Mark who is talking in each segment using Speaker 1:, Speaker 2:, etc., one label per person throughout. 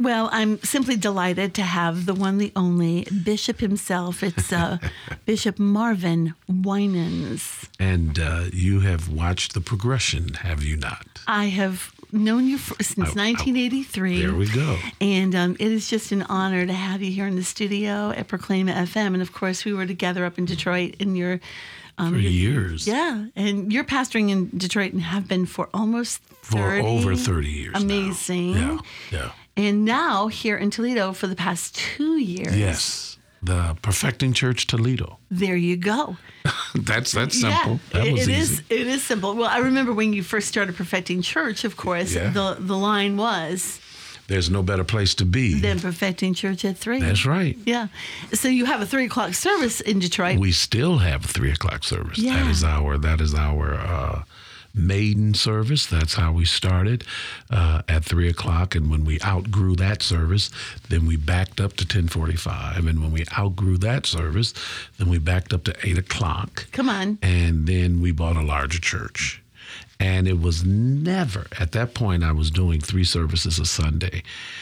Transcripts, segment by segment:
Speaker 1: Well, I'm simply delighted to have the one, the only Bishop himself. It's Bishop Marvin Winans.
Speaker 2: And you have watched the progression, have you not?
Speaker 1: I have known you since 1983.
Speaker 2: There we go.
Speaker 1: And it is just an honor to have you here in the studio at Proclaim FM. And of course, we were together up in Detroit in your...
Speaker 2: for years.
Speaker 1: Yeah. And you're pastoring in Detroit and have been for almost 30.
Speaker 2: For over 30 years
Speaker 1: Amazing.
Speaker 2: now. Yeah.
Speaker 1: And now here in Toledo for the past 2 years.
Speaker 2: Yes. The Perfecting Church Toledo.
Speaker 1: There you go.
Speaker 2: That's simple.
Speaker 1: Yeah,
Speaker 2: That was easy.
Speaker 1: It is simple. Well, I remember when you first started Perfecting Church, of course, the line was...
Speaker 2: There's no better place to be
Speaker 1: than Perfecting Church at 3.
Speaker 2: That's right.
Speaker 1: Yeah. So you have a 3 o'clock service in Detroit.
Speaker 2: We still have a 3 o'clock service.
Speaker 1: Yeah.
Speaker 2: That is our maiden service. That's how we started at 3 o'clock. And when we outgrew that service, then we backed up to 10:45. And when we outgrew that service, then we backed up to 8 o'clock.
Speaker 1: Come on.
Speaker 2: And then we bought a larger church. And it was never, at that point, I was doing 3 services a Sunday.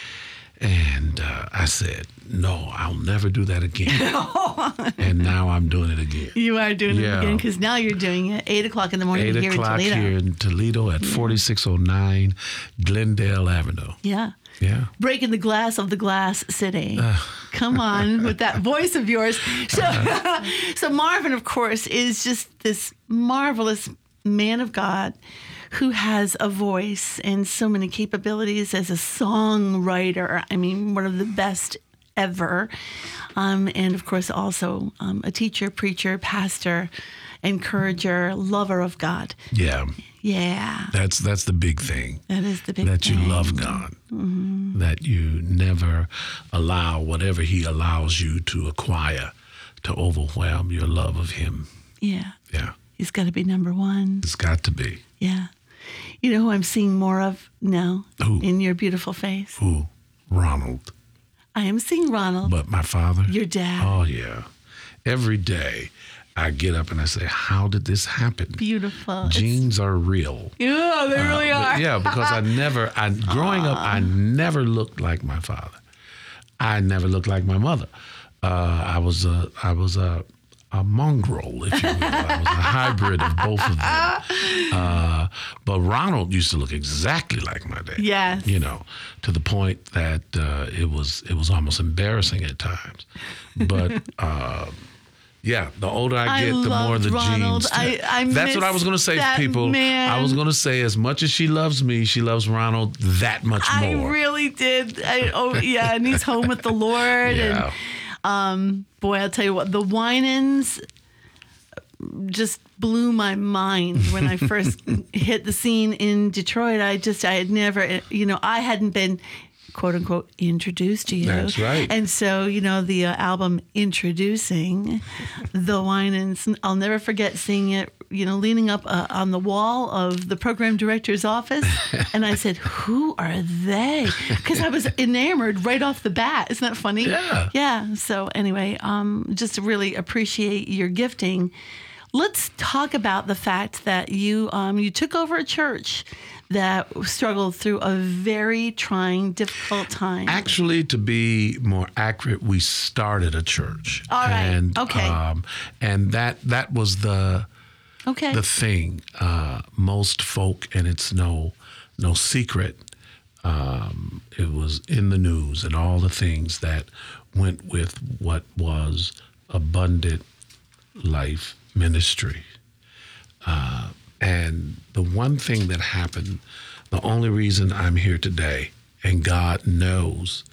Speaker 2: And I said, no, I'll never do that again. And now I'm doing it again.
Speaker 1: You are doing it again because now you're doing it 8 o'clock in the morning
Speaker 2: 8
Speaker 1: here in
Speaker 2: o'clock
Speaker 1: Toledo.
Speaker 2: here in Toledo at 4609 Glendale Avenue.
Speaker 1: Yeah.
Speaker 2: Yeah.
Speaker 1: Breaking the glass of the glass city. Come on with that voice of yours. So Marvin, of course, is just this marvelous man of God who has a voice and so many capabilities as a songwriter. I mean, one of the best ever. And of course, also a teacher, preacher, pastor, encourager, lover of God.
Speaker 2: Yeah.
Speaker 1: Yeah.
Speaker 2: That's the big thing.
Speaker 1: That is the big thing.
Speaker 2: That you love God. Mm-hmm. That you never allow whatever he allows you to acquire to overwhelm your love of him.
Speaker 1: Yeah.
Speaker 2: Yeah.
Speaker 1: He's got to be number one.
Speaker 2: It's got to be.
Speaker 1: Yeah. You know who I'm seeing more of now?
Speaker 2: Who?
Speaker 1: In your beautiful face?
Speaker 2: Who? Ronald.
Speaker 1: I am seeing Ronald.
Speaker 2: But my father?
Speaker 1: Your dad.
Speaker 2: Oh, yeah. Every day I get up and I say, how did this happen?
Speaker 1: Beautiful.
Speaker 2: Genes are real.
Speaker 1: Yeah, they really are.
Speaker 2: Yeah, because growing up, I never looked like my father. I never looked like my mother. I was a mongrel, if you will. I was a hybrid of both of them. But Ronald used to look exactly like my dad.
Speaker 1: Yes.
Speaker 2: You know, to the point that it was almost embarrassing at times. But yeah, the older I get, the more the
Speaker 1: Ronald.
Speaker 2: genes.
Speaker 1: I
Speaker 2: That's what I was going to say to people.
Speaker 1: Man.
Speaker 2: I was going to say, as much as she loves me, she loves Ronald that much more.
Speaker 1: I really did. Yeah, and he's home with the Lord.
Speaker 2: Yeah.
Speaker 1: And boy, I'll tell you what, the Winans just blew my mind when I first hit the scene in Detroit. I had never, I hadn't been, quote unquote, introduced to you.
Speaker 2: That's right.
Speaker 1: And so, the album Introducing the Winans, I'll never forget seeing it, leaning up on the wall of the program director's office. And I said, who are they? Because I was enamored right off the bat. Isn't that funny?
Speaker 2: Yeah.
Speaker 1: Yeah. So anyway, just really appreciate your gifting. Let's talk about the fact that you took over a church that struggled through a very trying, difficult time.
Speaker 2: Actually, to be more accurate, we started a church.
Speaker 1: All right.
Speaker 2: And,
Speaker 1: okay.
Speaker 2: And that was the thing. Most folk, and it's no secret, it was in the news and all the things that went with what was Abundant Life Ministry. And the one thing that happened, the only reason I'm here today, and God knows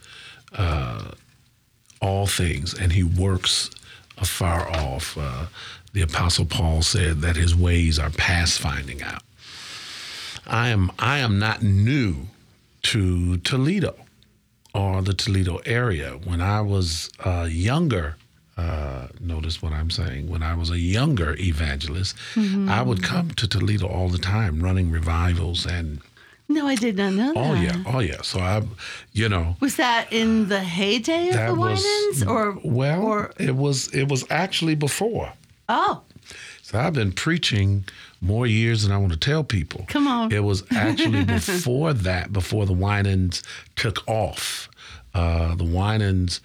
Speaker 2: all things, and he works afar off. The Apostle Paul said that his ways are past finding out. I am not new to Toledo or the Toledo area. When I was younger, notice what I'm saying, when I was a younger evangelist, I would come to Toledo all the time running revivals and...
Speaker 1: No, I did not know that.
Speaker 2: Oh yeah. So
Speaker 1: Was that in the heyday of the Winans, or
Speaker 2: it was actually before.
Speaker 1: Oh.
Speaker 2: So I've been preaching more years than I want to tell people.
Speaker 1: Come on.
Speaker 2: It was actually before that, before the Winans took off. The Winans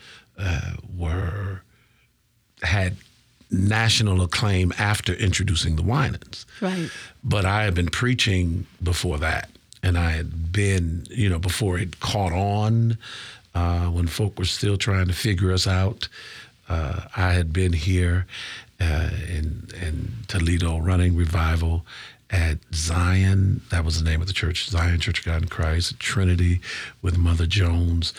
Speaker 2: had national acclaim after introducing the Winans.
Speaker 1: Right.
Speaker 2: But I had been preaching before that, and I had been, before it caught on, when folk were still trying to figure us out. I had been here in Toledo running revival at Zion. That was the name of the church, Zion Church of God in Christ, Trinity with Mother Jones,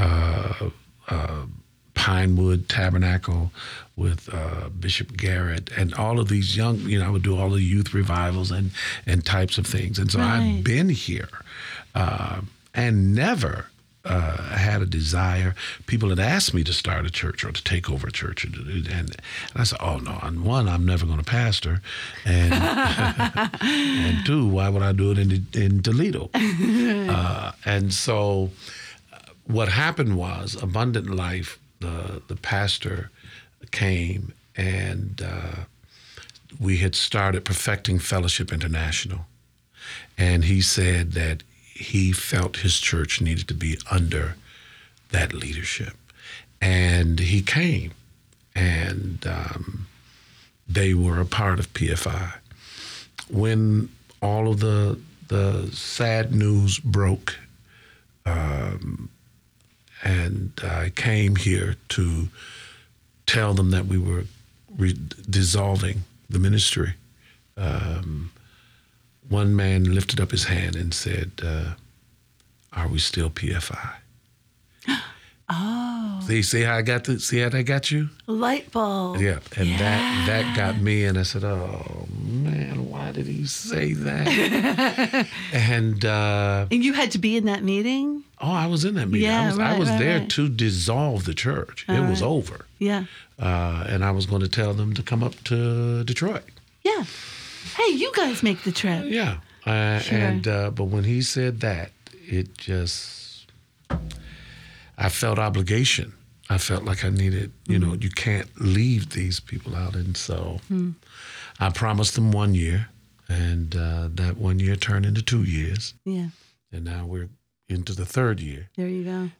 Speaker 2: Pinewood Tabernacle with Bishop Garrett, and all of these young, I would do all the youth revivals and types of things. And so I've been here and never had a desire. People had asked me to start a church or to take over a church. And I said, oh, no. And one, I'm never going to pastor. And and two, why would I do it in Toledo? And so what happened was Abundant Life, the pastor came, and we had started Perfecting Fellowship International. And he said that he felt his church needed to be under that leadership. And he came, and they were a part of PFI. When all of the sad news broke, and I came here to tell them that we were dissolving the ministry, one man lifted up his hand and said, are we still PFI?
Speaker 1: Oh.
Speaker 2: See how that got you?
Speaker 1: Light bulb.
Speaker 2: Yeah. And that got me, and I said, oh man, why did he say that? And
Speaker 1: you had to be in that meeting?
Speaker 2: Oh, I was in that meeting.
Speaker 1: Yeah,
Speaker 2: I was there to dissolve the church. It was over.
Speaker 1: Yeah.
Speaker 2: And I was going to tell them to come up to Detroit.
Speaker 1: Yeah. Hey, you guys make the trip.
Speaker 2: Yeah.
Speaker 1: Sure.
Speaker 2: And but when he said that, it just, I felt obligation. I felt like I needed, you can't leave these people out. And so I promised them 1 year, and that 1 year turned into 2 years.
Speaker 1: Yeah.
Speaker 2: And now we're into the third year.
Speaker 1: There you go.